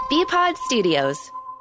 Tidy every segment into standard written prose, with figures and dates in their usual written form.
BPod Studios.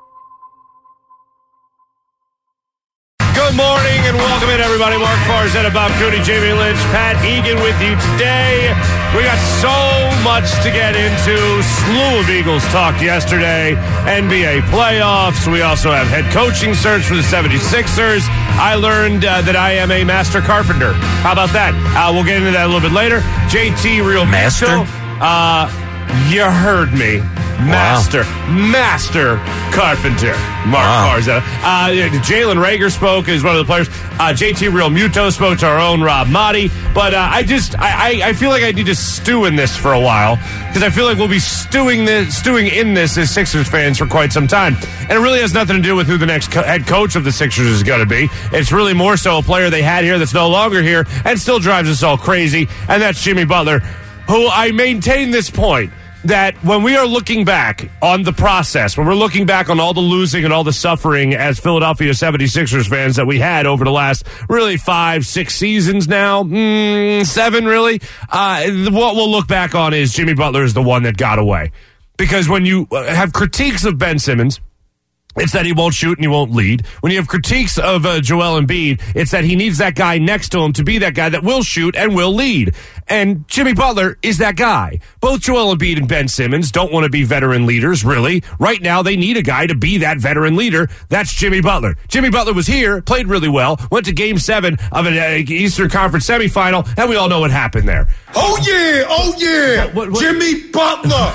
Good morning and welcome in, everybody. Mark Farzetta, Bob Cooney, Jamie Lynch, Pat Egan with you today. We got so much to get into. Slew of Eagles talk yesterday. NBA playoffs. We also have head coaching search for the 76ers. I learned that I am a master carpenter. How about that? We'll get into that a little bit later. JT Real Master? You heard me. Master carpenter. Mark Farzetta. Jalen Reagor spoke as one of the players. JT Real Muto spoke to our own Rob Motti. But I feel like I need to stew in this for a while because I feel like we'll be stewing in this as Sixers fans for quite some time. And it really has nothing to do with who the next head coach of the Sixers is going to be. It's really more so a player they had here that's no longer here and still drives us all crazy. And that's Jimmy Butler, who I maintain this point. That when we are looking back on the process, when we're looking back on all the losing and all the suffering as Philadelphia 76ers fans that we had over the last really 5-6 seasons now, 7 really, what we'll look back on is Jimmy Butler is the one that got away. Because when you have critiques of Ben Simmons, it's that he won't shoot and he won't lead. When you have critiques of Joel Embiid, it's that he needs that guy next to him to be that guy that will shoot and will lead. And Jimmy Butler is that guy. Both Joel Embiid and Ben Simmons don't want to be veteran leaders, really. Right now, they need a guy to be that veteran leader. That's Jimmy Butler. Jimmy Butler was here, played really well, went to Game 7 of an Eastern Conference semifinal, and we all know what happened there. Oh, yeah. What? Jimmy Butler.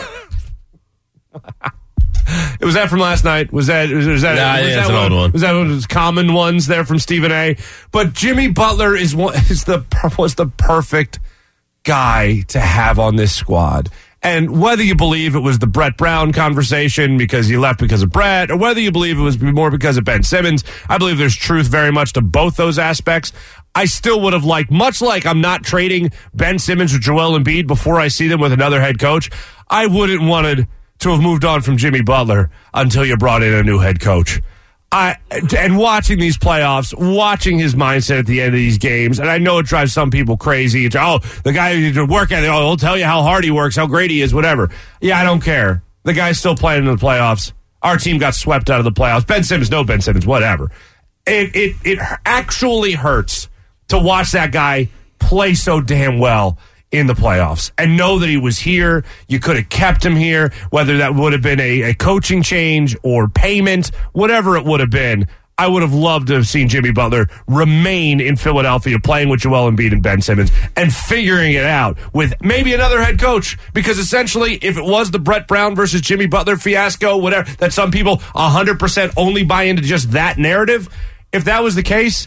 Was that from last night? Was that an old one. Was that one of those common ones there from Stephen A? But Jimmy Butler was the perfect guy to have on this squad. And whether you believe it was the Brett Brown conversation because he left because of Brett, or whether you believe it was more because of Ben Simmons, I believe there's truth very much to both those aspects. I still would have liked, much like I'm not trading Ben Simmons or Joel Embiid before I see them with another head coach, I wouldn't wanted to have moved on from Jimmy Butler until you brought in a new head coach. And watching these playoffs, watching his mindset at the end of these games, and I know it drives some people crazy. It's, the guy who work ethic, he'll tell you how hard he works, how great he is, whatever. Yeah, I don't care. The guy's still playing in the playoffs. Our team got swept out of the playoffs. Ben Simmons, whatever. It actually hurts to watch that guy play so damn well in the playoffs and know that he was here. You could have kept him here, whether that would have been a coaching change or payment, whatever it would have been. I would have loved to have seen Jimmy Butler remain in Philadelphia playing with Joel Embiid and Ben Simmons and figuring it out with maybe another head coach, because essentially if it was the Brett Brown versus Jimmy Butler fiasco, whatever, that some people 100% only buy into just that narrative, if that was the case,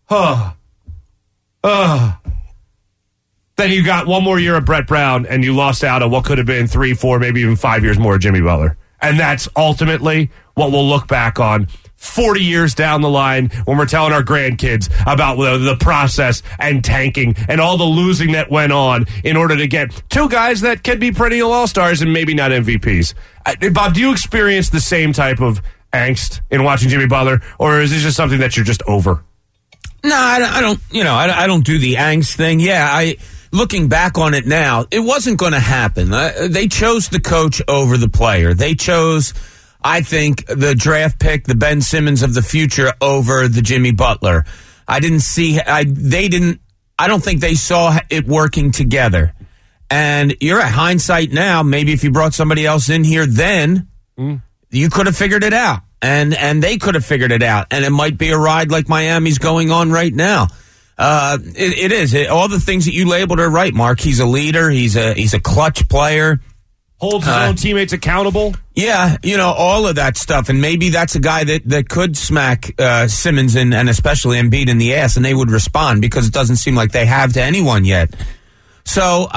then you got one more year of Brett Brown and you lost out on what could have been 3, 4, maybe even 5 years more of Jimmy Butler. And that's ultimately what we'll look back on 40 years down the line when we're telling our grandkids about the process and tanking and all the losing that went on in order to get two guys that can be perennial all-stars and maybe not MVPs. Bob, do you experience the same type of angst in watching Jimmy Butler, or is this just something that you're just over? No, I don't. I don't do the angst thing. Yeah, looking back on it now, it wasn't going to happen. They chose the coach over the player. They chose, I think, the draft pick, the Ben Simmons of the future over the Jimmy Butler. I don't think they saw it working together. And you're at hindsight now. Maybe if you brought somebody else in here then, you could have figured it out. And they could have figured it out. And it might be a ride like Miami's going on right now. It is. All the things that you labeled are right, Mark. He's a leader. He's a clutch player. Holds his own teammates accountable. Yeah, all of that stuff. And maybe that's a guy that could smack Simmons and especially Embiid in the ass, and they would respond, because it doesn't seem like they have to anyone yet. So,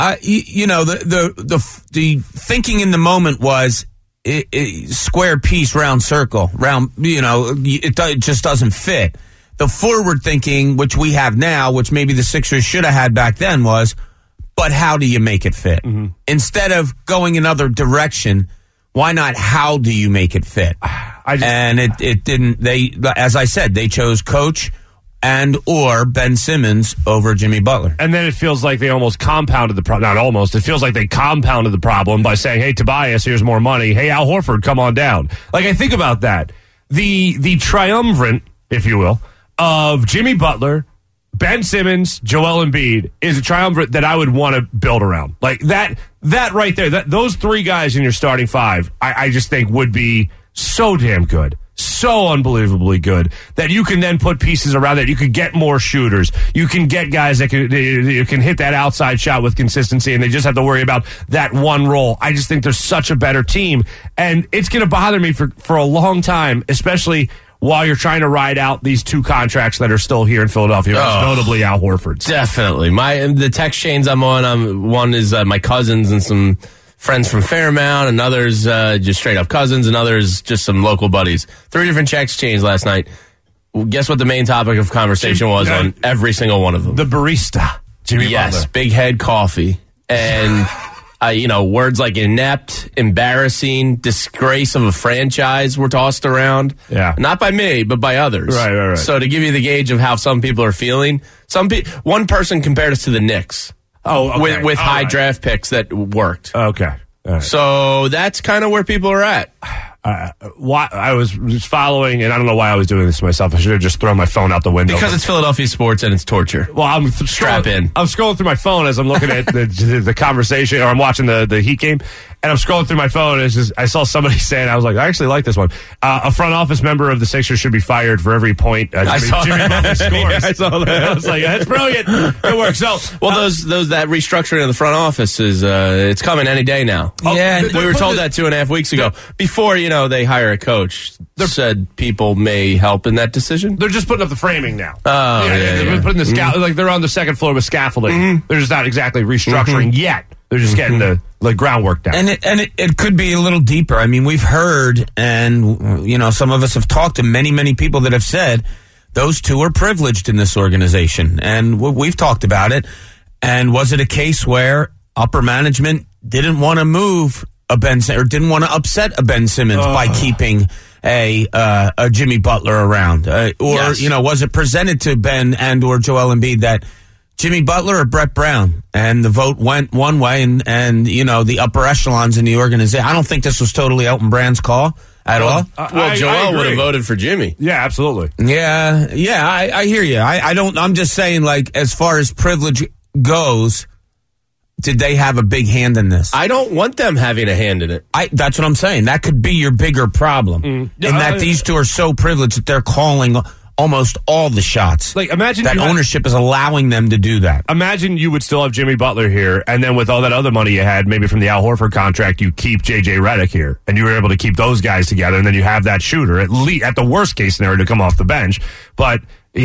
the thinking in the moment was square piece, round circle. It just doesn't fit. The forward thinking, which we have now, which maybe the Sixers should have had back then, was, but how do you make it fit? Mm-hmm. Instead of going another direction, why not how do you make it fit? And it didn't. As I said, they chose coach and or Ben Simmons over Jimmy Butler. And then it feels like they almost compounded the problem. Not almost. It feels like they compounded the problem by saying, hey, Tobias, here's more money. Hey, Al Horford, come on down. Like, I think about that. The triumvirate, if you will, of Jimmy Butler, Ben Simmons, Joel Embiid is a triumvirate that I would want to build around. Like, that right there, those three guys in your starting five, I just think would be so damn good. So unbelievably good that you can then put pieces around that. You could get more shooters. You can get guys that can hit that outside shot with consistency, and they just have to worry about that one role. I just think they're such a better team, and it's going to bother me for a long time, especially while you're trying to ride out these two contracts that are still here in Philadelphia, notably Al Horford's. Definitely. The text chains I'm on, one is my cousins and some friends from Fairmount, and others just straight up cousins, and others just some local buddies. 3 different text chains last night. Guess what the main topic of conversation was on every single one of them? The barista, Jimmy Butler. Big Head Coffee. And, words like inept, embarrassing, disgrace of a franchise were tossed around. Yeah. Not by me, but by others. Right. So to give you the gauge of how some people are feeling, one person compared us to the Knicks. Oh, okay. With high draft picks that worked. Okay. All right. So that's kind of where people are at. Why I was just following, and I don't know why I was doing this to myself. I should have just thrown my phone out the window. Because it's Philadelphia sports and it's torture. Well, I'm Strap in. I'm scrolling through my phone as I'm looking at the conversation, or I'm watching the Heat game, and I'm scrolling through my phone. And I saw somebody saying, I was like, I actually like this one. A front office member of the Sixers should be fired for every point Jimmy Butler scores. Yeah, I saw that. I was like, that's brilliant. Good work. So, that restructuring of the front office is it's coming any day now. Yeah, we were told that 2.5 weeks ago. Before they hire a coach, said people may help in that decision. They're just putting up the framing now. They're putting the like they're on the second floor with scaffolding. Mm-hmm. They're just not exactly restructuring yet. They're just getting the groundwork down. And it could be a little deeper. I mean, we've heard, and some of us have talked to many people that have said those two are privileged in this organization, and we've talked about it. And was it a case where upper management didn't want to move a Ben or didn't want to upset a Ben Simmons by keeping a Jimmy Butler around, yes. Was it presented to Ben and or Joel Embiid that Jimmy Butler or Brett Brown, and the vote went one way, and the upper echelons in the organization? I don't think this was totally Elton Brand's call at all. Joel would have voted for Jimmy. Yeah, absolutely. Yeah, I hear you. I don't. I'm just saying, like, as far as privilege goes, did they have a big hand in this? I don't want them having a hand in it. That's what I'm saying. That could be your bigger problem, in that these two are so privileged that they're calling almost all the shots. Like, imagine that ownership is allowing them to do that. Imagine you would still have Jimmy Butler here, and then with all that other money you had, maybe from the Al Horford contract, you keep J.J. Redick here, and you were able to keep those guys together, and then you have that shooter, at the worst case scenario, to come off the bench. But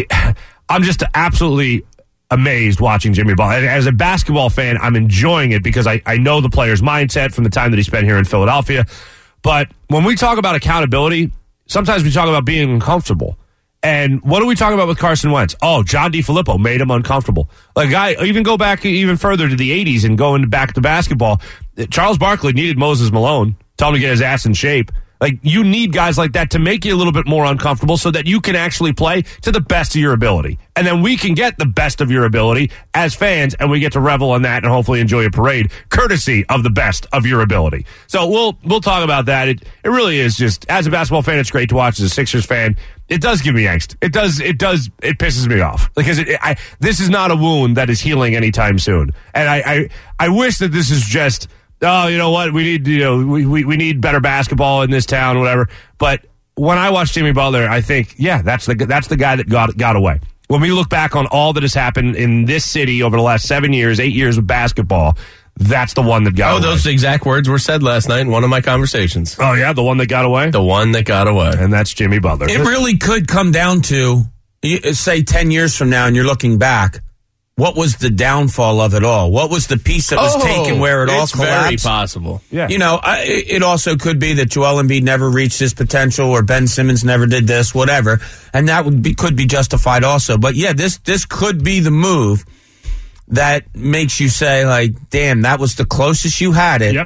I'm just absolutely amazed watching Jimmy Butler. As a basketball fan, I'm enjoying it because I know the player's mindset from the time that he spent here in Philadelphia. But when we talk about accountability, sometimes we talk about being uncomfortable. And what are we talking about with Carson Wentz? Oh, John DeFilippo made him uncomfortable. Like, I even go back even further to the 80s and going back to basketball. Charles Barkley needed Moses Malone, tell him to get his ass in shape. Like, you need guys like that to make you a little bit more uncomfortable so that you can actually play to the best of your ability. And then we can get the best of your ability as fans, and we get to revel in that and hopefully enjoy a parade courtesy of the best of your ability. So we'll talk about that. It really is just, as a basketball fan, it's great to watch. As a Sixers fan, it does give me angst. It pisses me off because this is not a wound that is healing anytime soon. And I wish that this is just, oh, you know what? We need, we need better basketball in this town, whatever. But when I watch Jimmy Butler, I think, yeah, that's the guy that got away. When we look back on all that has happened in this city over the last 8 years of basketball, that's the one that got away. Those exact words were said last night in one of my conversations. Oh, yeah, the one that got away? The one that got away. And that's Jimmy Butler. It really could come down to, say, 10 years from now, and you're looking back, what was the downfall of it all? What was the piece that was taken where it all collapsed? It's very possible. Yeah. It also could be that Joel Embiid never reached his potential, or Ben Simmons never did this, whatever, and that could be justified also. But yeah, this could be the move that makes you say, like, damn, that was the closest you had it. Yep.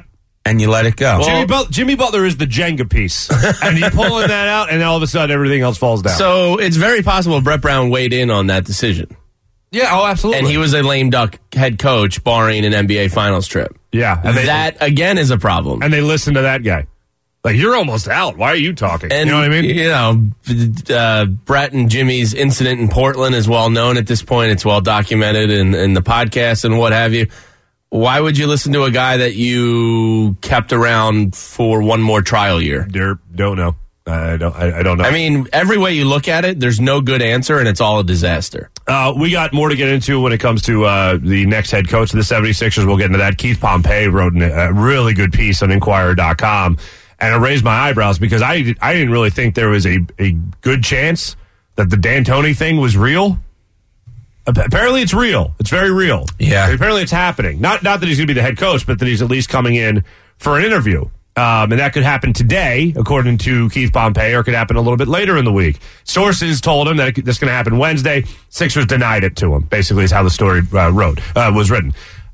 and you let it go. Jimmy Butler is the Jenga piece. And you pulling that out, and then all of a sudden everything else falls down. So it's very possible Brett Brown weighed in on that decision. Yeah, absolutely. And he was a lame duck head coach, barring an NBA Finals trip. Yeah. And that, again, is a problem. And they listened to that guy. Like, you're almost out. Why are you talking? And, you know what I mean? Brett and Jimmy's incident in Portland is well known at this point. It's well documented in the podcast and what have you. Why would you listen to a guy that you kept around for one more trial year? Don't know. I don't know. I mean, every way you look at it, there's no good answer, and it's all a disaster. We got more to get into when it comes to the next head coach of the 76ers. We'll get into that. Keith Pompey wrote a really good piece on Inquirer.com, and it raised my eyebrows because I didn't really think there was a good chance that the D'Antoni thing was real. Apparently it's real. It's very real. Yeah. Apparently it's happening. Not that he's going to be the head coach, but that he's at least coming in for an interview. And that could happen today, according to Keith Pompey, or it could happen a little bit later in the week. Sources told him that that's going to happen Wednesday. Sixers denied it to him, basically is how the story was written.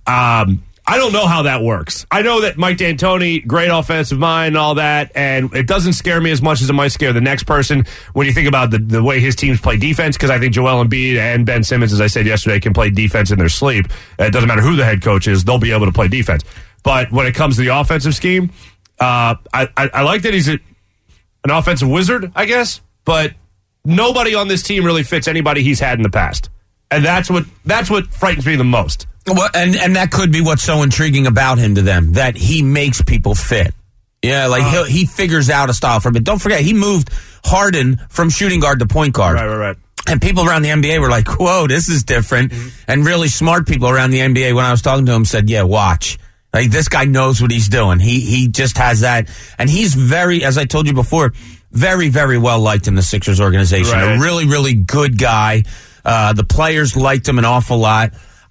I don't know how that works. I know that Mike D'Antoni, great offensive mind and all that, and it doesn't scare me as much as it might scare the next person when you think about the way his teams play defense, because I think Joel Embiid and Ben Simmons, as I said yesterday, can play defense in their sleep. It doesn't matter who the head coach is, they'll be able to play defense. But when it comes to the offensive scheme, I like that he's an offensive wizard, I guess, but nobody on this team really fits anybody he's had in the past. And that's what frightens me the most. Well, and that could be what's so intriguing about him to them, that he makes people fit. Yeah, like he figures out a style for him. But don't forget, he moved Harden from shooting guard to point guard. Right. And people around the NBA were like, whoa, this is different. Mm-hmm. And really smart people around the NBA, when I was talking to him, said, yeah, watch. Like, this guy knows what he's doing. He just has that. And he's very, as I told you before, very, very well liked in the Sixers organization. Right. A really, really good guy. The players liked him an awful lot.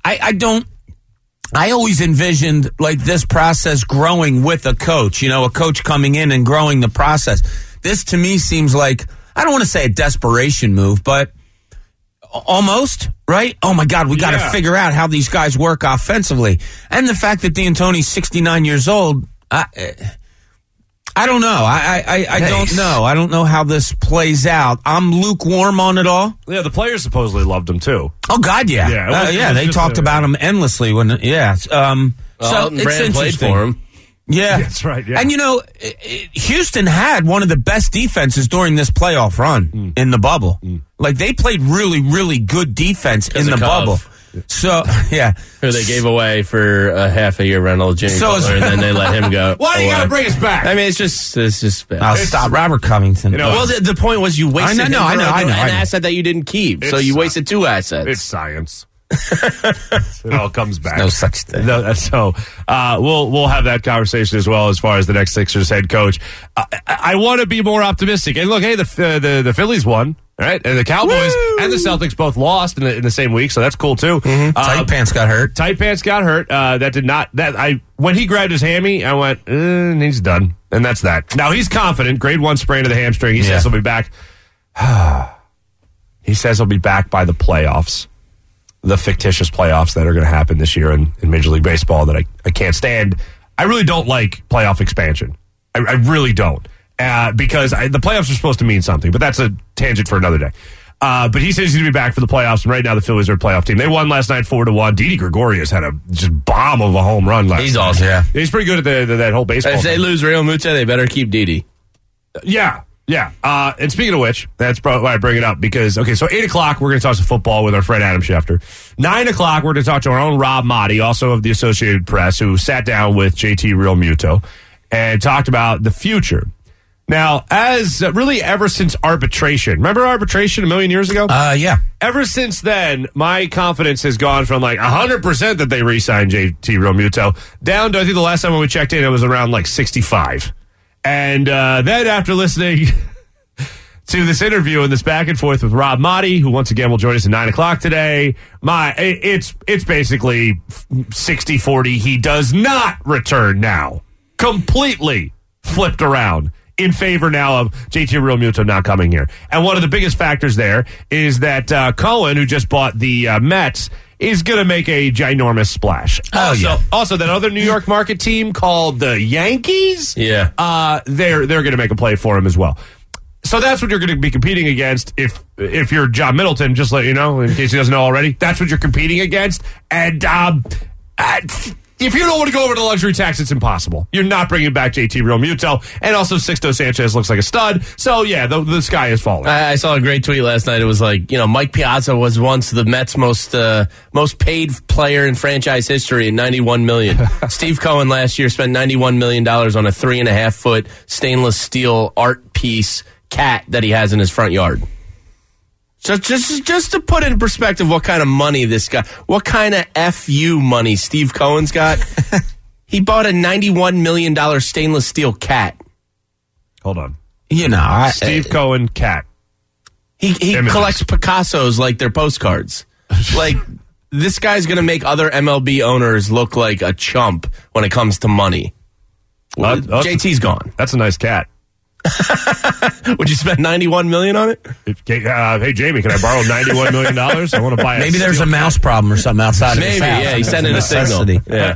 I always envisioned like this process growing with a coach, a coach coming in and growing the process. This to me seems like, I don't want to say a desperation move, but almost, right? Oh my God, we got to figure out how these guys work offensively. And the fact that D'Antoni's 69 years old, I don't know. I don't know. I don't know how this plays out. I'm lukewarm on it all. Yeah, the players supposedly loved him too. Oh God, yeah. They talked about him endlessly so it's interesting. Played for him. Yeah, that's right. Yeah. And Houston had one of the best defenses during this playoff run in the bubble. Like, they played really, really good defense in the bubble. So, yeah. Who they gave away for a half a year rental of Jimmy Butler, and then they let him go. Why do you got to bring us back? I mean, it's just bad. I'll stop Robert Covington. Well, the point was you wasted an asset that you didn't keep. So you wasted two assets. It's science. It all comes back. No such thing. So we'll have that conversation as well as far as the next Sixers head coach. I want to be more optimistic. And look, hey, the Phillies won, right? And the Cowboys and the Celtics both lost in the same week, so that's cool too. Mm-hmm. Tight Pants got hurt. That did not. When he grabbed his hammy, I went, he's done, and that's that. Now he's confident. Grade 1 sprain of the hamstring. He says he'll be back. He says he'll be back by the playoffs. The fictitious playoffs that are going to happen this year in Major League Baseball that I can't stand. I really don't like playoff expansion. I really don't. Because the playoffs are supposed to mean something, but that's a tangent for another day. But he says he's going to be back for the playoffs, and right now the Phillies are a playoff team. They won last night 4-1. Didi Gregorius had a just bomb of a home run last night. He's awesome. Yeah. He's pretty good at that whole baseball If thing. they lose Real Muto, they better keep Didi. Yeah. And speaking of which, that's probably why I bring it up because, so 8 o'clock, we're going to talk some football with our friend Adam Schefter. 9 o'clock, we're going to talk to our own Rob Motti, also of the Associated Press, who sat down with JT Real Muto and talked about the future. Now, ever since arbitration, remember arbitration a million years ago? Yeah. Ever since then, my confidence has gone from like 100% that they re-signed JT Real Muto down to, I think the last time when we checked in, it was around like 65. And then after listening to this interview and this back and forth with Rob Motti, who once again will join us at 9 o'clock today, it's basically 60-40. He does not return now. Completely flipped around in favor now of JT Real Muto not coming here. And one of the biggest factors there is that Cohen, who just bought the Mets, is going to make a ginormous splash. Also, that other New York market team called the Yankees, they're going to make a play for him as well. So that's what you're going to be competing against if you're John Middleton, just let you know, in case he doesn't know already. That's what you're competing against. And if you don't want to go over the luxury tax, it's impossible. You're not bringing back JT Realmuto. And also Sixto Sanchez looks like a stud. So, yeah, the sky is falling. I saw a great tweet last night. It was like, Mike Piazza was once the Mets' most paid player in franchise history at $91 million. Steve Cohen last year spent $91 million on a 3.5-foot stainless steel art piece cat that he has in his front yard. So just to put in perspective what kind of money this guy, what kind of FU money Steve Cohen's got, he bought a $91 million stainless steel cat. Hold on. Steve Cohen cat. He collects Picassos like they're postcards. Like, this guy's going to make other MLB owners look like a chump when it comes to money. JT's gone. That's a nice cat. Would you spend $91 million on it? Hey, Jamie, can I borrow $91 million? I want to buy Maybe there's a mouse problem or something outside of his house. Maybe, yeah, he's sending a signal. Yeah.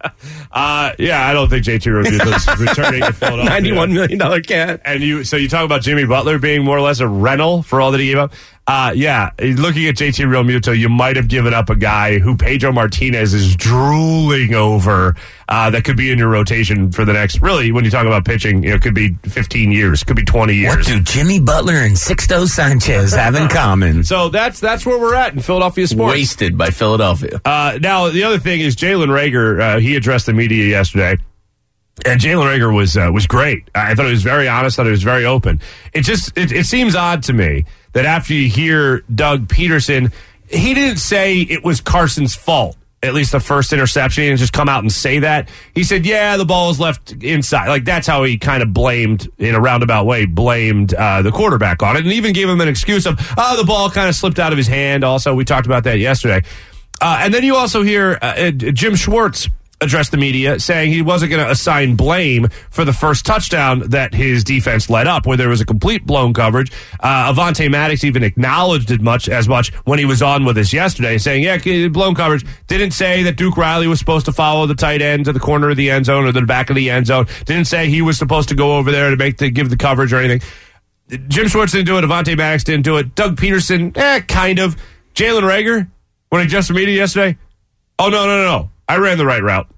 I don't think JT Realmuto's returning to Philadelphia. $91 million cat. And you talk about Jimmy Butler being more or less a rental for all that he gave up. Looking at JT Realmuto, you might have given up a guy who Pedro Martinez is drooling over that could be in your rotation for the next, really, when you talk about pitching, it could be 15 years, could be 20 years. What do Jimmy Butler and Sixto Sanchez have in common? So that's where we're at in Philadelphia sports. Wasted by Philadelphia. Now, the other thing is Jalen Reagor, he addressed the media yesterday. And Jalen Reagor was great. I thought he was very honest. Thought he was very open. It seems odd to me that after you hear Doug Peterson, he didn't say it was Carson's fault. At least the first interception, he didn't just come out and say that. He said, "Yeah, the ball was left inside." Like, that's how he kind of blamed, in a roundabout way, the quarterback on it, and even gave him an excuse of, the ball kind of slipped out of his hand. Also, we talked about that yesterday. And then you also hear Jim Schwartz addressed the media saying he wasn't going to assign blame for the first touchdown that his defense led up, where there was a complete blown coverage. Avonte Maddox even acknowledged it as much when he was on with us yesterday, saying, yeah, blown coverage. Didn't say that Duke Riley was supposed to follow the tight end to the corner of the end zone or the back of the end zone. Didn't say he was supposed to go over there to give the coverage or anything. Jim Schwartz didn't do it. Avonte Maddox didn't do it. Doug Peterson, kind of. Jalen Reagor, when he addressed the media yesterday, no. I ran the right route.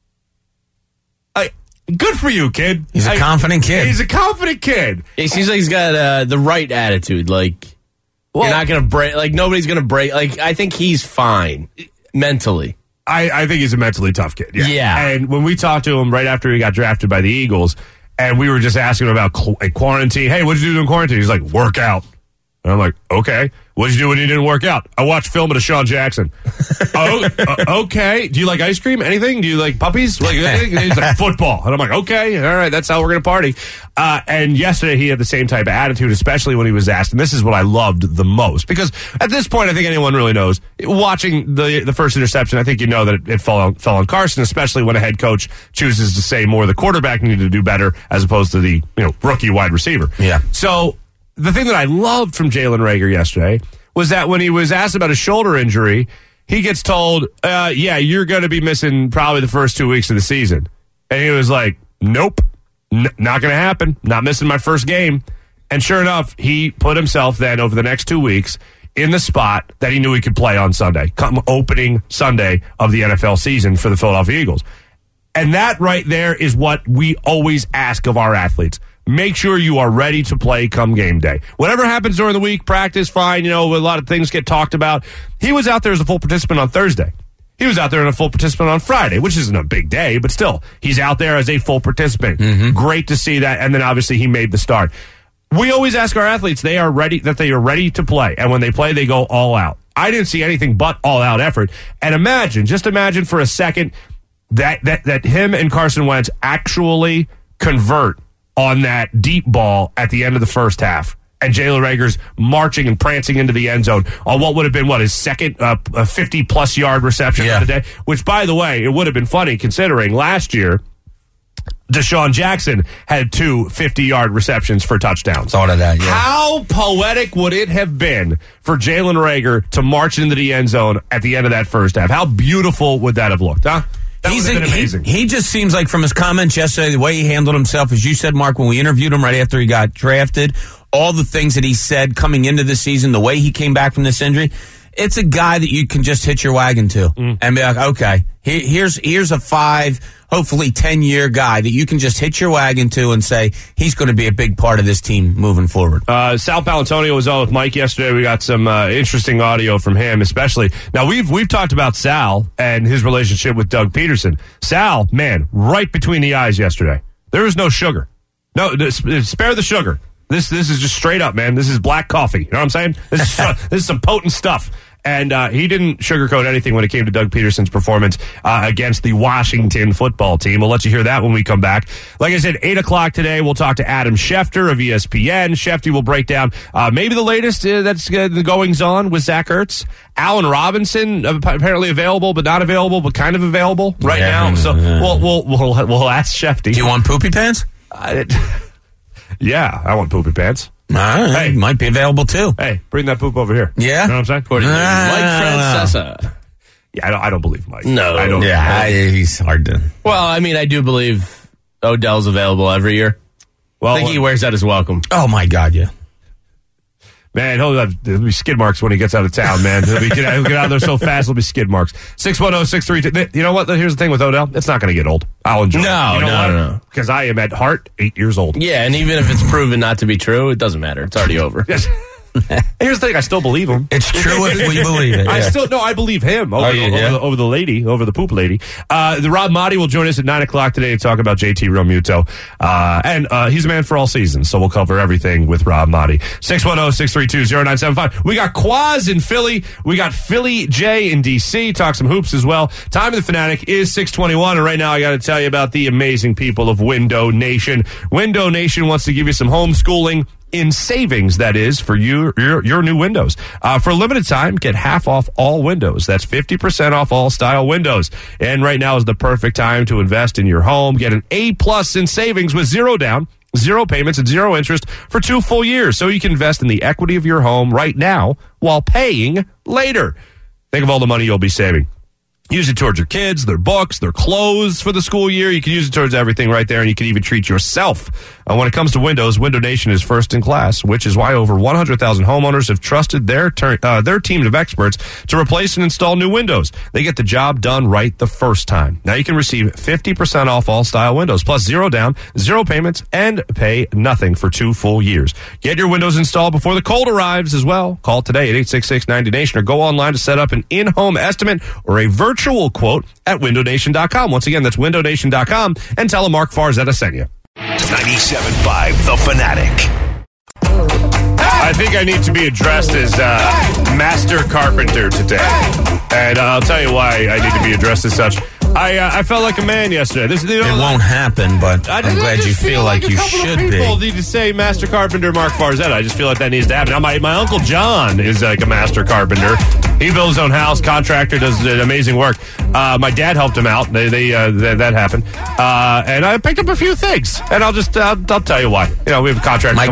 Good for you, kid. He's a confident kid. He's a confident kid. It seems like he's got the right attitude. Like, you're not going to break. Like, nobody's going to break. Like, I think he's fine mentally. I think he's a mentally tough kid. Yeah. And when we talked to him right after he got drafted by the Eagles, and we were just asking him about quarantine. Hey, what'd you do in quarantine? He's like, work out. And I'm like, okay. What'd you do when you didn't work out? I watched film of Deshaun Jackson. Okay. Do you like ice cream? Anything? Do you like puppies? Like anything? He's like, football. And I'm like, okay, all right, that's how we're going to party. And yesterday he had the same type of attitude, especially when he was asked, and this is what I loved the most, because at this point I think anyone really knows, watching the first interception, I think you know that it fell on Carson, especially when a head coach chooses to say more the quarterback needed to do better as opposed to the rookie wide receiver. Yeah. So the thing that I loved from Jalen Reagor yesterday was that when he was asked about his shoulder injury, he gets told, you're going to be missing probably the first 2 weeks of the season. And he was like, nope, not going to happen. Not missing my first game. And sure enough, he put himself then over the next 2 weeks in the spot that he knew he could play on Sunday, come opening Sunday of the NFL season for the Philadelphia Eagles. And that right there is what we always ask of our athletes. Make sure you are ready to play come game day. Whatever happens during the week, practice, fine. A lot of things get talked about. He was out there as a full participant on Thursday. He was out there as a full participant on Friday, which isn't a big day, but still, he's out there as a full participant. Mm-hmm. Great to see that. And then obviously he made the start. We always ask our athletes they are ready to play. And when they play, they go all out. I didn't see anything but all out effort. And just imagine for a second that him and Carson Wentz actually convert on that deep ball at the end of the first half. And Jalen Reagor's marching and prancing into the end zone on what would have been, his second 50-plus yard reception of the day. Which, by the way, it would have been funny considering last year, Deshaun Jackson had 2 50-yard receptions for touchdowns. Thought of that, yeah. How poetic would it have been for Jalen Reagor to march into the end zone at the end of that first half? How beautiful would that have looked, huh? That would have been amazing. He just seems like, from his comments yesterday, the way he handled himself, as you said, Mark, when we interviewed him right after he got drafted, all the things that he said coming into the season, the way he came back from this injury, it's a guy that you can just hitch your wagon to and be like, okay, here's a 5, hopefully 10-year guy that you can just hitch your wagon to and say he's going to be a big part of this team moving forward. Sal Paolantonio was on with Mike yesterday. We got some interesting audio from him, especially. Now, we've talked about Sal and his relationship with Doug Peterson. Sal, man, right between the eyes yesterday. There was no sugar. No, spare the sugar. This is just straight up, man. This is black coffee. You know what I'm saying? This is some potent stuff. And he didn't sugarcoat anything when it came to Doug Peterson's performance against the Washington football team. We'll let you hear that when we come back. Like I said, 8 o'clock today, we'll talk to Adam Schefter of ESPN. Shefty will break down maybe the latest that's the goings-on with Zach Ertz. Allen Robinson, apparently available, but not available, but kind of available right now. So we'll ask Shefty. Do you want poopy pants? Yeah, I want poopy pants. Hey, might be available too. Hey, bring that poop over here. Yeah, you know what I'm saying? According to Mike Francesa. Yeah, I don't believe Mike. No, I don't. Yeah, he's hard to. Well, I mean, I do believe Odell's available every year. Well, I think he wears that as welcome. Oh my God, yeah. Man, there'll be skid marks when he gets out of town, man. He'll get out of there so fast, there'll be skid marks. 610-632. You know what? Here's the thing with Odell. It's not going to get old. I'll enjoy it. No. Because I am at heart 8 years old. Yeah, and even if it's proven not to be true, it doesn't matter. It's already over. Yes. Here's the thing. I still believe him. It's true if we believe it. Yeah. I believe him over the poop lady. The Rob Motti will join us at 9 o'clock today to talk about JT Realmuto. And he's a man for all seasons, so we'll cover everything with Rob Motti. 610-632-0975. We got Quaz in Philly. We got Philly J in D.C. Talk some hoops as well. Time of the Fanatic is 6:21, and right now I got to tell you about the amazing people of Window Nation. Window Nation wants to give you some homeschooling in savings, that is, for your new windows. For a limited time, get half off all windows. That's 50% off all style windows. And right now is the perfect time to invest in your home. Get an A+ in savings with 0 down, 0 payments, and 0 interest for 2 full years. So you can invest in the equity of your home right now while paying later. Think of all the money you'll be saving. Use it towards your kids, their books, their clothes for the school year. You can use it towards everything right there, and you can even treat yourself. When it comes to windows, Window Nation is first in class, which is why over 100,000 homeowners have trusted their team of experts to replace and install new windows. They get the job done right the first time. Now you can receive 50% off all style windows, plus 0 down, 0 payments, and pay nothing for 2 full years. Get your windows installed before the cold arrives as well. Call today at 866-90Nation or go online to set up an in-home estimate or a virtual quote at windownation.com. Once again, that's windownation.com, and tell them Mark Farzetta sent you. 97.5 The Fanatic. I think I need to be addressed as Master Carpenter today. And I'll tell you why I need to be addressed as such. I felt like a man yesterday. It won't happen, but I'm glad you feel like you should be. People need to say Master Carpenter Mark Farzetta. I just feel like that needs to happen. Now, my Uncle John is like a master carpenter. He builds his own house, contractor, does amazing work. My dad helped him out. That happened. And I picked up a few things. And I'll tell you why. You know, we have a contractor. My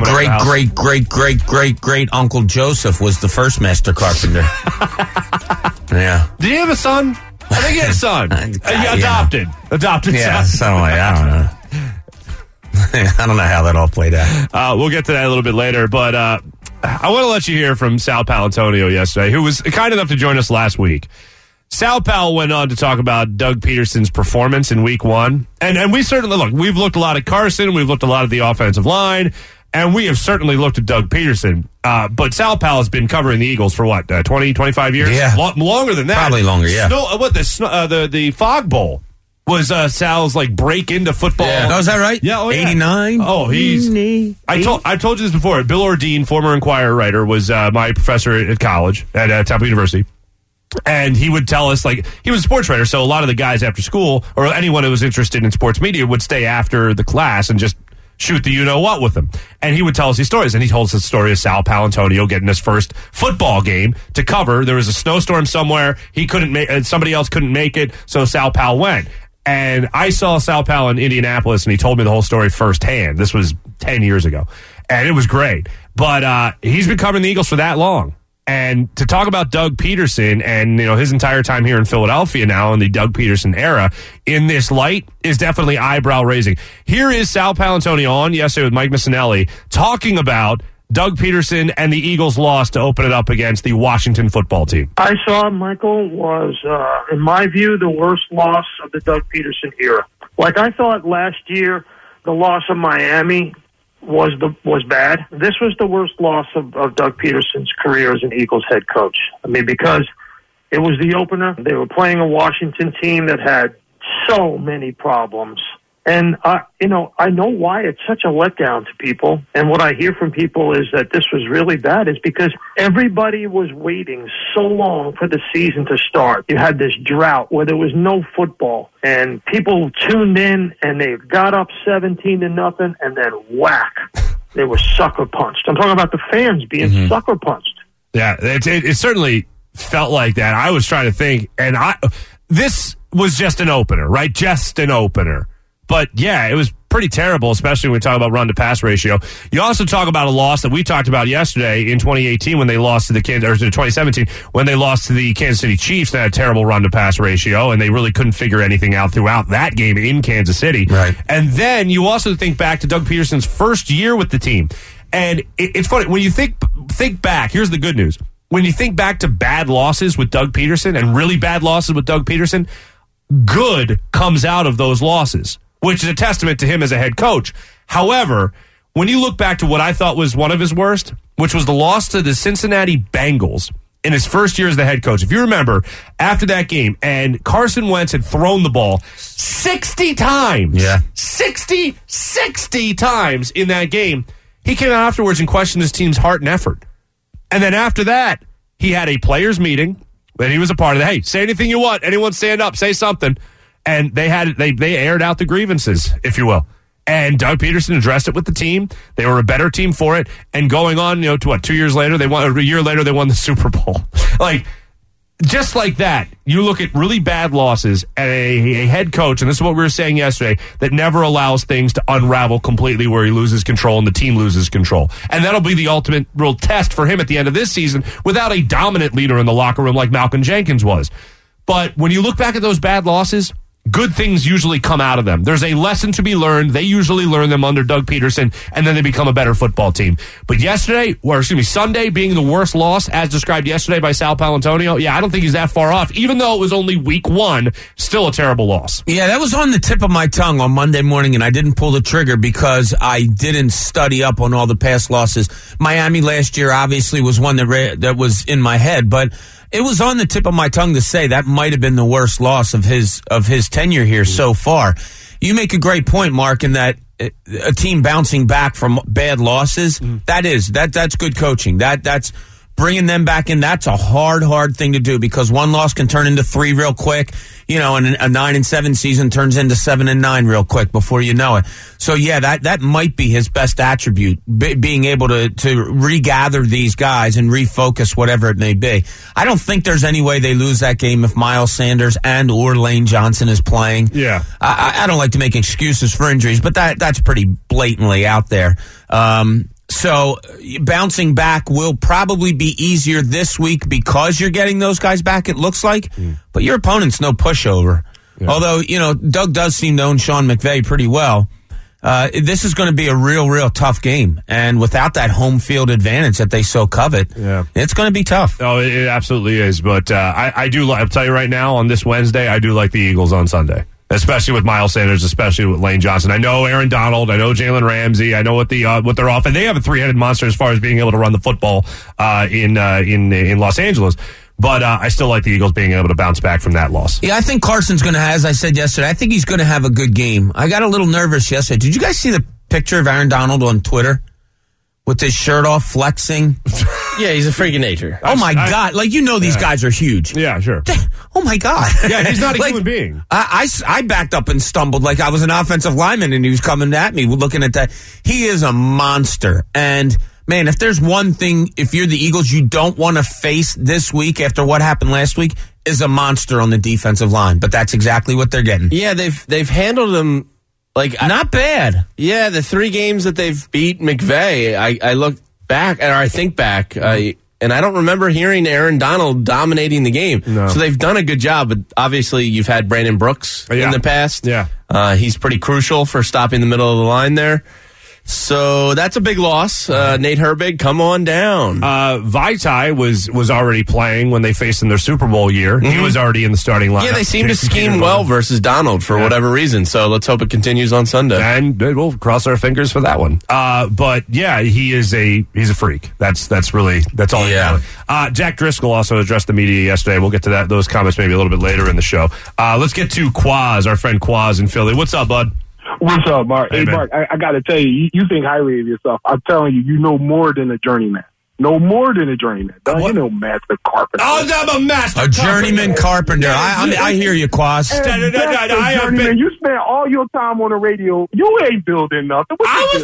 great Uncle Joseph was the first master carpenter. Yeah. Did he have a son? I think he had a son. Adopted. Yeah, son. Something like that. I don't know. I don't know how that all played out. We'll get to that a little bit later, but I want to let you hear from Sal Paolantonio yesterday, who was kind enough to join us last week. Sal Pal went on to talk about Doug Peterson's performance in week 1. And we certainly, we've looked a lot at Carson, we've looked a lot at the offensive line, and we have certainly looked at Doug Peterson. But Sal Pal has been covering the Eagles for 20, 25 years? Yeah. Longer than that. Probably longer, yeah. The Fog Bowl was Sal's break into football. Yeah. Oh, is that right? Yeah. 89? Oh, I told you this before. Bill Ordine, former Inquirer writer, was my professor at college at Temple University. And he would tell us, he was a sports writer, so a lot of the guys after school, or anyone who was interested in sports media, would stay after the class and just shoot the you-know-what with him. And he would tell us these stories. And he told us the story of Sal Paolantonio getting his first football game to cover. There was a snowstorm somewhere. He couldn't make somebody else couldn't make it, so Sal Pal went. And I saw Sal Pal in Indianapolis, and he told me the whole story firsthand. This was 10 years ago, and it was great. But he's been covering the Eagles for that long. And to talk about Doug Peterson and his entire time here in Philadelphia now in the Doug Peterson era in this light is definitely eyebrow raising. Here is Sal Paolantonio on yesterday with Mike Missanelli talking about Doug Peterson and the Eagles' loss to open it up against the Washington football team. I saw Michael was, in my view, the worst loss of the Doug Peterson era. Like I thought last year, the loss of Miami was bad. This was the worst loss of Doug Peterson's career as an Eagles head coach. I mean, because it was the opener. They were playing a Washington team that had so many problems. And, I know why it's such a letdown to people. And what I hear from people is that this was really bad is because everybody was waiting so long for the season to start. You had this drought where there was no football and people tuned in and they got up 17-0 and then whack, they were sucker punched. I'm talking about the fans being sucker punched. Yeah, it certainly felt like that. I was trying to think, and this was just an opener, right? Just an opener. But, yeah, it was pretty terrible, especially when we talk about run-to-pass ratio. You also talk about a loss that we talked about yesterday in 2018 when they lost to the 2017 when they lost to the Kansas City Chiefs. They had a terrible run-to-pass ratio, and they really couldn't figure anything out throughout that game in Kansas City. Right. And then you also think back to Doug Peterson's first year with the team. And it's funny, when you think back, here's the good news. When you think back to bad losses with Doug Peterson and really bad losses with Doug Peterson, good comes out of those losses, which is a testament to him as a head coach. However, when you look back to what I thought was one of his worst, which was the loss to the Cincinnati Bengals in his first year as the head coach. If you remember, after that game, and Carson Wentz had thrown the ball 60 times. Yeah. 60 times in that game. He came out afterwards and questioned his team's heart and effort. And then after that, he had a players' meeting, and he was a part of it. Hey, say anything you want. Anyone stand up, say something. And they aired out the grievances, if you will. And Doug Peterson addressed it with the team. They were a better team for it. And going on, to what, 2 years later, a year later, they won the Super Bowl. Just like that, you look at really bad losses and a head coach, and this is what we were saying yesterday, that never allows things to unravel completely where he loses control and the team loses control. And that'll be the ultimate real test for him at the end of this season without a dominant leader in the locker room like Malcolm Jenkins was. But when you look back at those bad losses, good things usually come out of them. There's a lesson to be learned. They usually learn them under Doug Peterson, and then they become a better football team. But Sunday being the worst loss, as described yesterday by Sal Paolantonio, I don't think he's that far off. Even though it was only week one, still a terrible loss. Yeah, that was on the tip of my tongue on Monday morning, and I didn't pull the trigger because I didn't study up on all the past losses. Miami last year obviously was one that was in my head, but it was on the tip of my tongue to say that might have been the worst loss of his tenure here so far. You make a great point, Mark, in that a team bouncing back from bad losses, that's good coaching. That's bringing them back in. That's a hard thing to do because one loss can turn into three real quick, and a 9-7 season turns into 7-9 real quick before you know it. So that might be his best attribute, being able to regather these guys and refocus whatever it may be. I don't think there's any way they lose that game if Miles Sanders and or Lane Johnson is playing. Yeah. I don't like to make excuses for injuries, but that's pretty blatantly out there. So bouncing back will probably be easier this week because you're getting those guys back, it looks like. But your opponent's no pushover. Yeah. Although, Doug does seem to own Sean McVay pretty well. This is going to be a real tough game. And without that home field advantage that they so covet, it's going to be tough. Oh, it absolutely is. But I'll tell you right now, on this Wednesday, I do like the Eagles on Sunday. Especially with Miles Sanders, especially with Lane Johnson. I know Aaron Donald. I know Jalen Ramsey. I know what they're off, and they have a three-headed monster as far as being able to run the football in Los Angeles. But I still like the Eagles being able to bounce back from that loss. Yeah, I think Carson's going to, as I said yesterday, I think he's going to have a good game. I got a little nervous yesterday. Did you guys see the picture of Aaron Donald on Twitter with his shirt off, flexing? Yeah, he's a freak of nature. Oh, my God. These guys are huge. Yeah, sure. Oh, my God. Yeah, he's not a human being. I backed up and stumbled like I was an offensive lineman, and he was coming at me looking at that. He is a monster. And man, if there's one thing, if you're the Eagles, you don't want to face this week after what happened last week, is a monster on the defensive line. But that's exactly what they're getting. Yeah, they've handled them not bad. Yeah, the 3 games that they've beat McVay, I look back, or I think back, and I don't remember hearing Aaron Donald dominating the game. No. So they've done a good job, but obviously you've had Brandon Brooks in the past. Yeah. He's pretty crucial for stopping the middle of the line there. So that's a big loss. Nate Herbig, come on down. Vaitai was already playing when they faced in their Super Bowl year. He was already in the starting lineup. Yeah, they seem to scheme well versus Donald for whatever reason. So let's hope it continues on Sunday. And we'll cross our fingers for that one. But yeah, he's a freak. That's all. Yeah. Jack Driscoll also addressed the media yesterday. We'll get to those comments maybe a little bit later in the show. Let's get to Quaz, our friend Quaz in Philly. What's up, bud? What's up, Mark? Hey, Mark, I got to tell you, you think highly of yourself. I'm telling you, you know more than a journeyman. No more than a journeyman. Don't you know master carpenter? Oh, I'm a master A journeyman carpenter. I hear you, Quaz. Journeyman, you spend all your time on the radio. You ain't building nothing.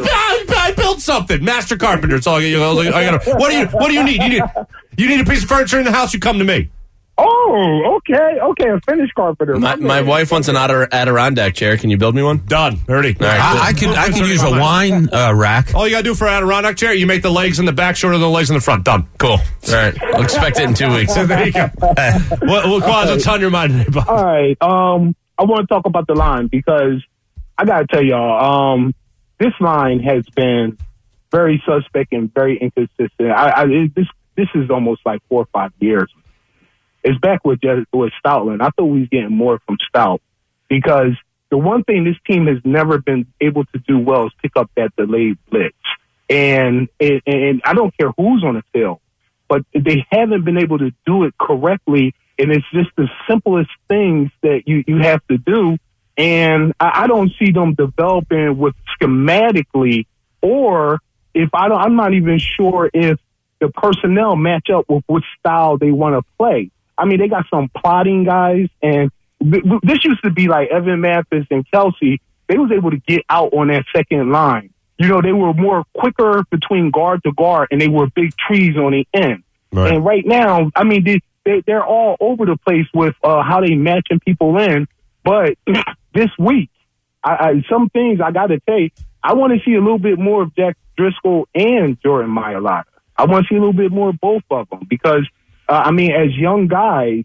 I built something. Master carpenter. It's all I got. What do you need? You need a piece of furniture in the house, you come to me. Oh, okay, a finished carpenter. My wife wants an Adirondack chair. Can you build me one? Done. Already. All right, cool. I could use a wine rack. All you gotta do for an Adirondack chair, you make the legs in the back shorter than the legs in the front. Done. Cool. All right. I'll expect it in 2 weeks. So there you go. Quaz, what's on your mind today, Bob? All right. I want to talk about the line because I gotta tell y'all, this line has been very suspect and very inconsistent. This is almost like 4 or 5 years. It's back with Stoutland. I thought we was getting more from Stout because the one thing this team has never been able to do well is pick up that delayed blitz. And I don't care who's on the field, but they haven't been able to do it correctly. And it's just the simplest things that you have to do. And I don't see them developing with schematically, or I'm not even sure if the personnel match up with what style they want to play. I mean, they got some plotting guys, and this used to be like Evan Mathis and Kelsey. They was able to get out on that second line. You know, they were more quicker between guard to guard, and they were big trees on the end. Right. And right now, I mean, they're all over the place with how they matching people in. But this week, some things I got to say, I want to see a little bit more of Jack Driscoll and Jordan Mailata. I want to see a little bit more of both of them because, as young guys,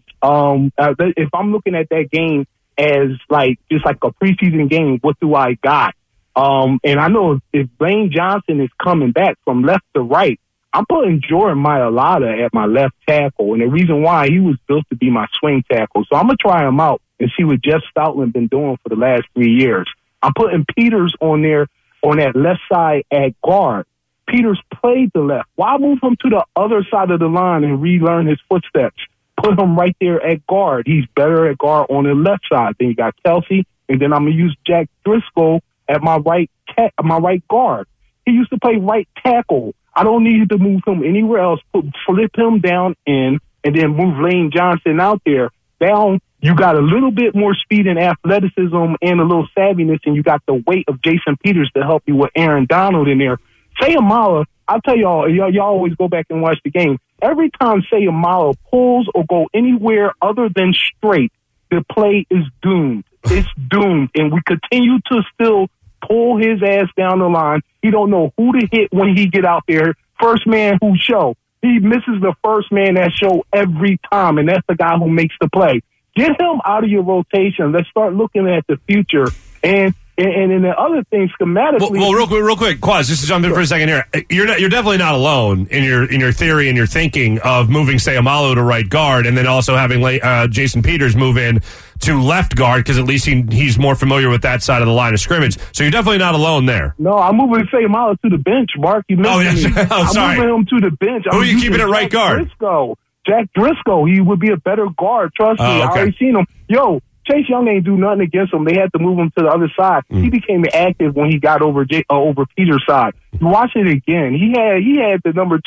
if I'm looking at that game as just like a preseason game, what do I got? And I know if Lane Johnson is coming back from left to right, I'm putting Jordan Mailata at my left tackle. And the reason why, he was built to be my swing tackle. So I'm going to try him out and see what Jeff Stoutland been doing for the last 3 years. I'm putting Peters on there on that left side at guard. Peters played the left. Why move him to the other side of the line and relearn his footsteps? Put him right there at guard. He's better at guard on the left side. Then you got Kelsey, and then I'm gonna use Jack Driscoll at my right guard. He used to play right tackle. I don't need to move him anywhere else. Flip him down in, and then move Lane Johnson out there. Down, you got a little bit more speed and athleticism and a little savviness, and you got the weight of Jason Peters to help you with Aaron Donald in there. Sayamala, I'll tell y'all always go back and watch the game. Every time Sayamala pulls or go anywhere other than straight, the play is doomed. It's doomed. And we continue to still pull his ass down the line. He don't know who to hit when he get out there. First man who show. He misses the first man that show every time, and that's the guy who makes the play. Get him out of your rotation. Let's start looking at the future. And in the other thing, schematically. Well, real quick, Quaz, just to jump in for a second here. You're definitely not alone in your theory and your thinking of moving Sayamalu to right guard, and then also having Jason Peters move in to left guard because at least he's more familiar with that side of the line of scrimmage. So you're definitely not alone there. No, I'm moving Sayamalu to the bench, Mark. You mentioned me. Oh, sorry. I'm moving him to the bench. Who are you keeping at right guard? Jack Driscoll. He would be a better guard. Trust me. Okay. I already seen him. Yo, Chase Young ain't do nothing against him. They had to move him to the other side. He became active when he got over Peter's side. Watch it again. He had the number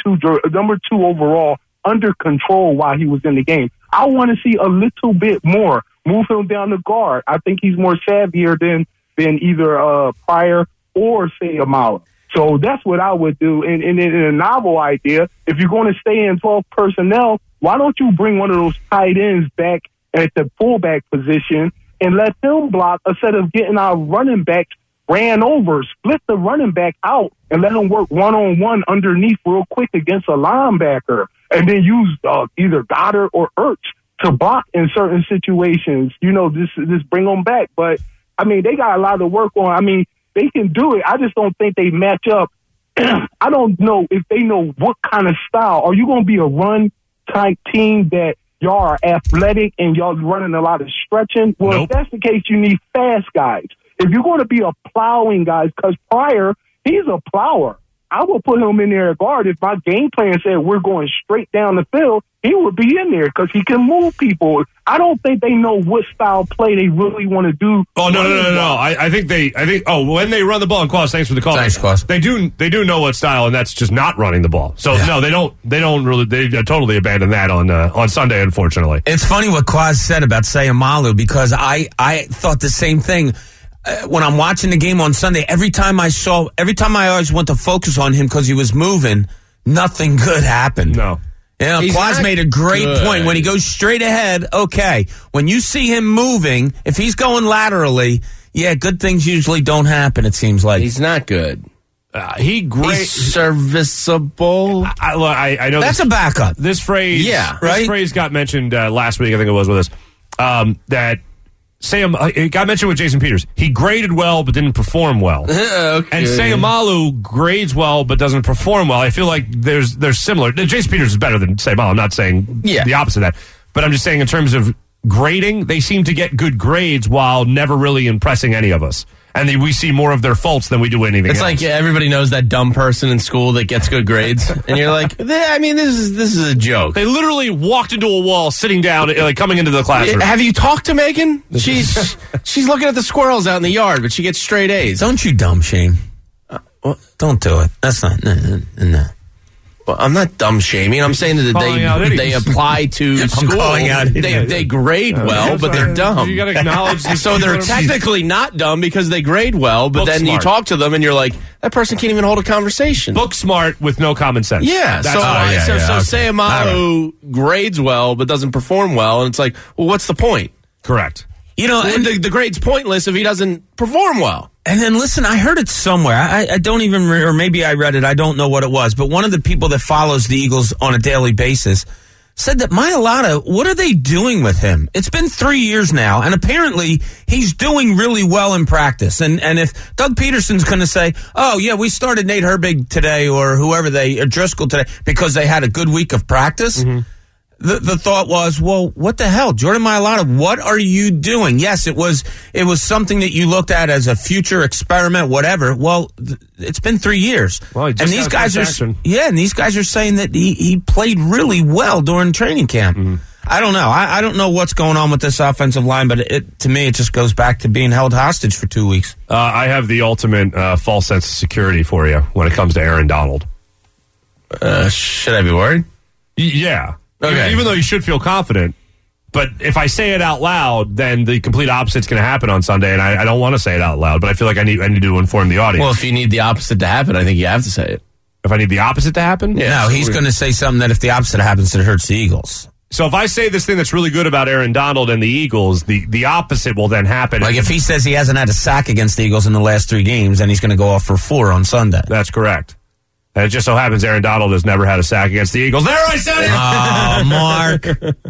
two overall under control while he was in the game. I want to see a little bit more. Move him down the guard. I think he's more savvier than either Pryor or Sayamala. So that's what I would do. And in a novel idea, if you're going to stay in 12 personnel, why don't you bring one of those tight ends back at the fullback position and let them block instead of getting our running backs ran over? Split the running back out and let them work one-on-one underneath real quick against a linebacker, and then use either Goddard or Ertz to block in certain situations. Just bring them back. But, I mean, they got a lot to work on. I mean, they can do it. I just don't think they match up. I don't know if they know what kind of style. Are you going to be a run-type team that y'all are athletic and y'all running a lot of stretching? Well, Nope. if that's the case, you need fast guys. If you're going to be a plowing guy, because Pryor, he's a plower. I would put him in there at guard. If my game plan said we're going straight down the field, he would be in there because he can move people. I don't think they know what style play they really want to do. Oh, no. I think when they run the ball, and Claus, thanks for the call. Thanks, Claus. They do know what style, and that's just not running the ball. So no, they totally abandoned that on Sunday, unfortunately. It's funny what Claus said about Sayamalu, because I thought the same thing. When I'm watching the game on Sunday, every time I always went to focus on him because he was moving, nothing good happened. No. He's Claus not made a great good. point. When he goes straight ahead, okay. When you see him moving, if he's going laterally, good things usually don't happen, it seems like. He's not good. He's Serviceable. I know That's a backup. this phrase. Yeah, this right? phrase got mentioned last week. I think it was with us. That it got mentioned with Jason Peters. He graded well but didn't perform well. Okay. And Sayamalu grades well but doesn't perform well. I feel like there's similar. Jason Peters is better than Sayamalu. I'm not saying the opposite of that. But I'm just saying in terms of grading, they seem to get good grades while never really impressing any of us. And we see more of their faults than we do anything It's else. like everybody knows that dumb person in school that gets good grades, and you're like, I mean, this is a joke. They literally walked into a wall, sitting down, like coming into the classroom. Have you talked to Megan? She's looking at the squirrels out in the yard, but she gets straight A's. Don't you dumb shame. Don't do it. That's not, no. Well, I'm not dumb shaming. I'm saying that Calling out they idiots. apply to school. calling out idiots. They grade well, but they're dumb. You got to acknowledge these So they're people that are- technically not dumb because they grade well, but Book then you smart. talk to them and you're like, that person can't even hold a conversation. book smart with no common sense. Yeah, That's so why- Sayamalu grades well but doesn't perform well, and it's like, well, what's the point? correct. And The grade's pointless if he doesn't perform well. And then listen, I heard it somewhere. I don't even, or maybe I read it. I don't know what it was. But one of the people that follows the Eagles on a daily basis said that Mailata, what are they doing with him? It's been 3 years now, and apparently he's doing really well in practice. And if Doug Peterson's going to say, oh, yeah, we started Nate Herbig today or or Driscoll today because they had a good week of practice, the thought was, well, what the hell? Jordan Mailata, what are you doing? Yes, it was something that you looked at as a future experiment, whatever. Well, it's been 3 years. Well, he just and these got guys first are action. and these guys are saying that he played really well during training camp. I don't know. I don't know what's going on with this offensive line, but to me, it just goes back to being held hostage for 2 weeks. I have the ultimate false sense of security for you when it comes to Aaron Donald. Should I be worried? Yeah. Okay. Even though you should feel confident. But if I say it out loud, then the complete opposite's going to happen on Sunday, and I don't want to say it out loud, but I feel like I need to inform the audience. Well, if you need the opposite to happen, I think you have to say it. If I need the opposite to happen? No, he's going to say something that if the opposite happens, it hurts the Eagles. So if I say this thing that's really good about Aaron Donald and the Eagles, the opposite will then happen. Like if he says he hasn't had a sack against the Eagles in the last 3 games, then he's going to go off for 4 on Sunday. That's correct. And it just so happens Aaron Donald has never had a sack against the Eagles. There, I said it! Oh, Mark.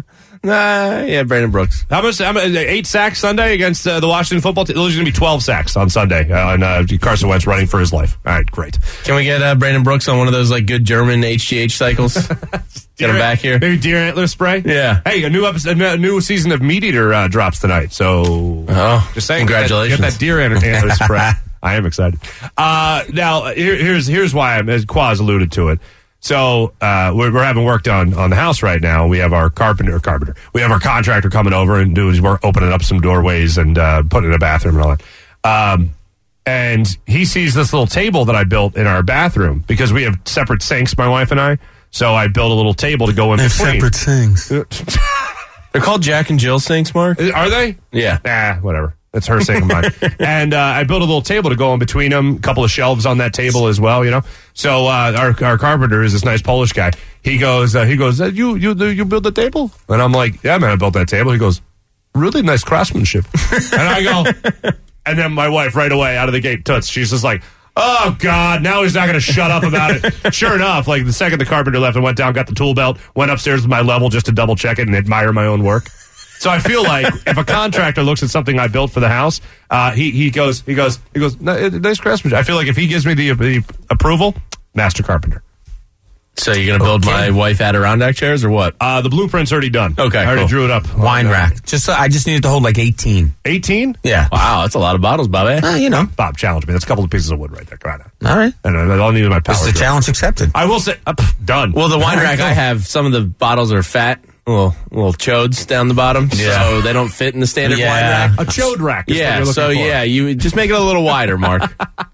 Yeah, Brandon Brooks. How much? 8 sacks Sunday against the Washington football team? There's going to be 12 sacks on Sunday. And Carson Wentz running for his life. All right, great. Can we get Brandon Brooks on one of those like good German HGH cycles? Get him back here. Maybe deer antler spray? Yeah. Hey, a new season of Meat Eater drops tonight. So, just saying. Congratulations. Get that deer antler spray. I am excited. Now, here's why as Quaz alluded to it. So we're having work done on the house right now. We have our carpenter. We have our contractor coming over and doing his work, opening up some doorways and putting in a bathroom and all that. And he sees this little table that I built in our bathroom because we have separate sinks, my wife and I. So I built a little table to go in between. things. They're called Jack and Jill sinks, Mark. Are they? Yeah. Whatever. That's her saying mine. And I built a little table to go in between them, a couple of shelves on that table as well, you know. So our carpenter is this nice Polish guy. He goes, you build the table? And I'm like, yeah, man, I built that table. He goes, really nice craftsmanship. And I go, and then my wife right away out of the gate, toots, she's just like, oh, God, now he's not going to shut up about it. Sure enough, like the second the carpenter left, I went down, got the tool belt, went upstairs with my level just to double check it and admire my own work. So I feel like if a contractor looks at something I built for the house, he goes, nice craftsmanship. I feel like if he gives me the approval, master carpenter. So you're going to build my wife Adirondack chairs or what? The blueprint's already done. Okay, I already drew it up. Wine rack. I just needed to hold like 18. 18? Yeah. Wow, that's a lot of bottles, Bobby. You know. Bob challenged me. That's a couple of pieces of wood right there. Come on. All right. And all I need is my power. Is the challenge accepted? I will say, done. Well, the wine rack I have, some of the bottles are fat. Little chodes down the bottom, so they don't fit in the standard wine rack. A chode rack is what you're looking for. You just make it a little wider, Mark.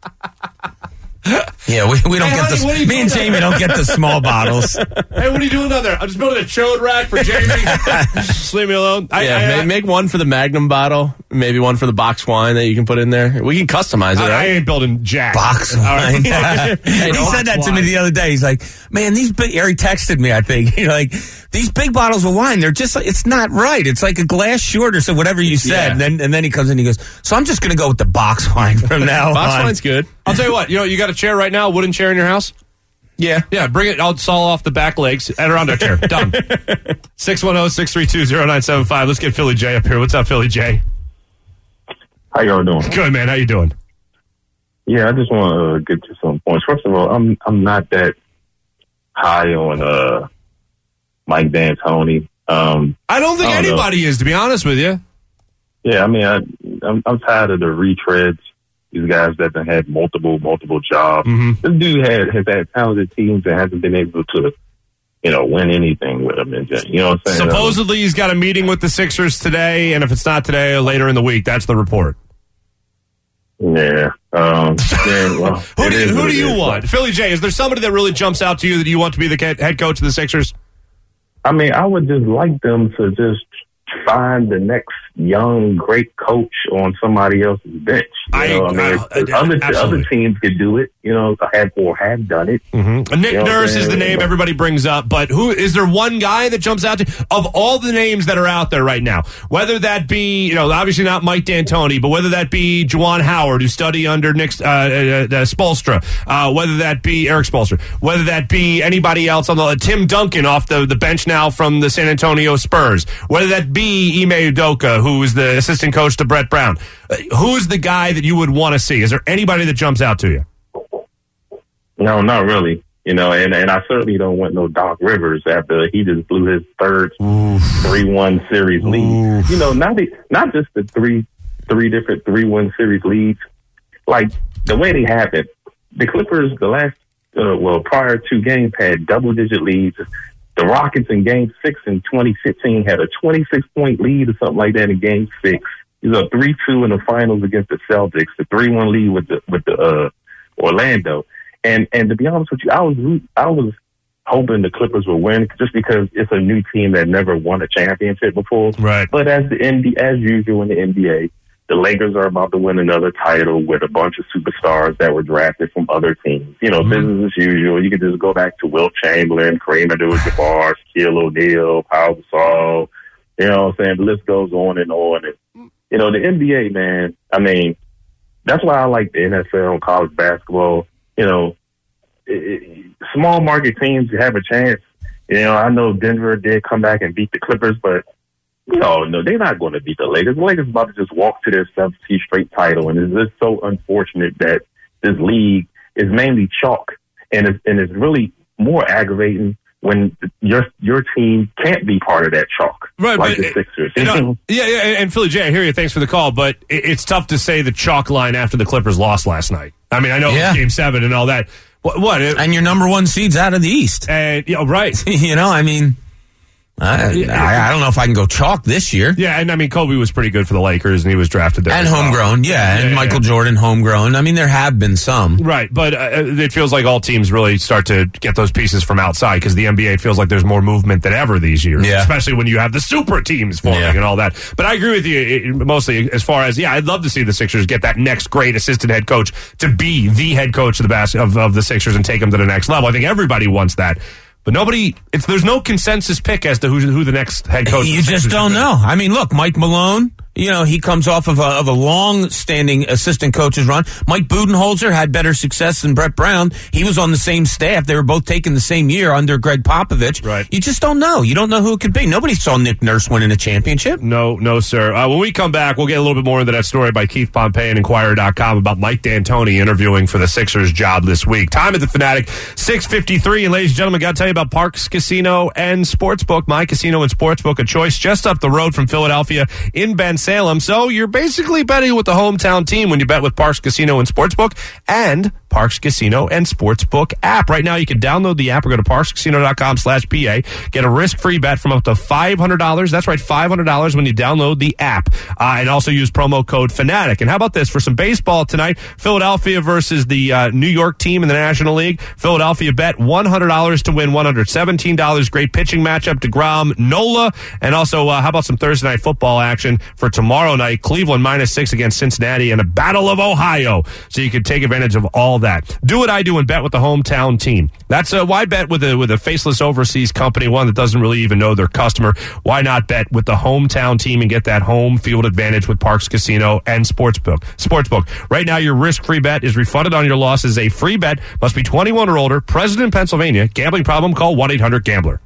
Yeah, we don't get the. Me and Jamie don't get the small bottles. Hey, what are you doing down there? I'm just building a chode rack for Jamie. Just leave me alone. Make one for the Magnum bottle, maybe one for the box wine that you can put in there. We can customize it. I ain't building jack. Box wine. He said that to me the other day. He's like, man, these big. He texted me, I think. Like, these big bottles of wine, they're just like, it's not right. It's like a glass short or so, whatever you said. Yeah. And then he comes in and he goes, so I'm just going to go with the box wine from now on. Box wine's good. I'll tell you what, you got a chair right now, a wooden chair in your house? Yeah. Yeah, bring it. I'll saw off the back legs. Adirondack chair. Done. 610-632-0975. Let's get Philly J up here. What's up, Philly J? How y'all doing? Good, man. How you doing? Yeah, I just want to get to some points. First of all, I'm not that high on Mike D'Antoni. I don't think anybody is, to be honest with you. Yeah, I mean, I'm tired of the retreads. These guys that have had multiple jobs. Mm-hmm. This dude has had talented teams and hasn't been able to, win anything with them. And you know what I'm saying? Supposedly he's got a meeting with the Sixers today, and if it's not today, later in the week. That's the report. Yeah. Well, who do you want? Philly J, is there somebody that really jumps out to you that you want to be the head coach of the Sixers? I mean, I would just like them to just find the next young, great coach on somebody else's bench. Other teams could do it, have done it. Mm-hmm. Nick Nurse is the name everybody brings up, but who is there one guy that jumps out to of all the names that are out there right now? Whether that be, obviously not Mike D'Antoni, but whether that be Juwan Howard, who study under Nick Spoelstra, whether that be Eric Spoelstra, whether that be anybody else on the Tim Duncan off the bench now from the San Antonio Spurs, whether that be Ime Udoka, who is the assistant coach to Brett Brown. Who's the guy that you would want to see? Is there anybody that jumps out to you? No, not really. And I certainly don't want no Doc Rivers after he just blew his third 3-1 series lead. Not just the three different 3-1 series leads. Like the way they happened, the Clippers, the last prior two games had double-digit leads. The Rockets in Game 6 in 2015 had a 26-point lead or something like that in Game 6. It was a 3-2 in the finals against the Celtics, the 3-1 lead with the Orlando. And to be honest with you, I was hoping the Clippers would win just because it's a new team that never won a championship before. Right. But as usual in the NBA, the Lakers are about to win another title with a bunch of superstars that were drafted from other teams. Business as usual. You could just go back to Wilt Chamberlain, Kareem Abdul-Jabbar, Shaquille O'Neal, Pau Gasol. You know what I'm saying? The list goes on and on. And, the NBA, man, I mean, that's why I like the NFL and college basketball. Small market teams have a chance. I know Denver did come back and beat the Clippers, but no, they're not going to beat the Lakers. The Lakers are about to just walk to their 7th straight title, and it's just so unfortunate that this league is mainly chalk, and it's really more aggravating when your team can't be part of that chalk, right? Like the Sixers. And Philly J, I hear you. Thanks for the call, but it's tough to say the chalk line after the Clippers lost last night. I mean, I know it was Game 7 and all that. What? And your number one seed's out of the East. And right. I mean. I don't know if I can go chalk this year. Yeah, and I mean, Kobe was pretty good for the Lakers, and he was drafted there. And homegrown, and Michael Jordan, homegrown. I mean, there have been some. Right, but it feels like all teams really start to get those pieces from outside because the NBA feels like there's more movement than ever these years, especially when you have the super teams forming and all that. But I agree with you mostly as far as, I'd love to see the Sixers get that next great assistant head coach to be the head coach of the Sixers and take them to the next level. I think everybody wants that. But there's no consensus pick as to who the next head coach is. You just don't know. I mean, look, Mike Malone, he comes off of a long-standing assistant coach's run. Mike Budenholzer had better success than Brett Brown. He was on the same staff. They were both taken the same year under Greg Popovich. Right. You just don't know. You don't know who it could be. Nobody saw Nick Nurse winning a championship. No, sir. When we come back, we'll get a little bit more into that story by Keith Pompey and Inquirer.com about Mike D'Antoni interviewing for the Sixers job this week. Time at the Fanatic, 6:53. And ladies and gentlemen, got to tell you about Parks Casino and Sportsbook. My Casino and Sportsbook, a choice just up the road from Philadelphia in Ben Salem. So you're basically betting with the hometown team when you bet with Parks Casino and Sportsbook and Parks Casino and Sportsbook app. Right now, you can download the app or go to parkscasino.com/PA. Get a risk-free bet from up to $500. That's right, $500 when you download the app. And also use promo code FANATIC. And how about this? For some baseball tonight, Philadelphia versus the New York team in the National League. Philadelphia bet $100 to win $117. Great pitching matchup, DeGrom, Nola. And also, how about some Thursday night football action for tomorrow night? Cleveland -6 against Cincinnati and a Battle of Ohio. So you can take advantage of all that. Do what I do and bet with the hometown team. That's why bet with a faceless overseas company, one that doesn't really even know their customer. Why not bet with the hometown team and get that home field advantage with Parks Casino and Sportsbook. Right now, your risk-free bet is refunded on your losses. A free bet must be 21 or older. President, Pennsylvania. Gambling problem? Call 1-800-GAMBLER.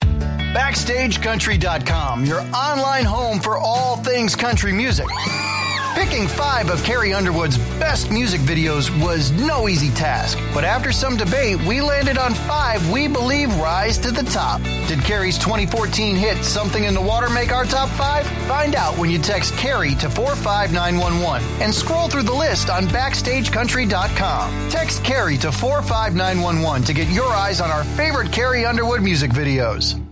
BackstageCountry.com, your online home for all things country music. Picking 5 of Carrie Underwood's best music videos was no easy task, but after some debate, we landed on 5 we believe rise to the top. Did Carrie's 2014 hit Something in the Water make our top 5? Find out when you text Carrie to 45911 and scroll through the list on BackstageCountry.com. Text Carrie to 45911 to get your eyes on our favorite Carrie Underwood music videos.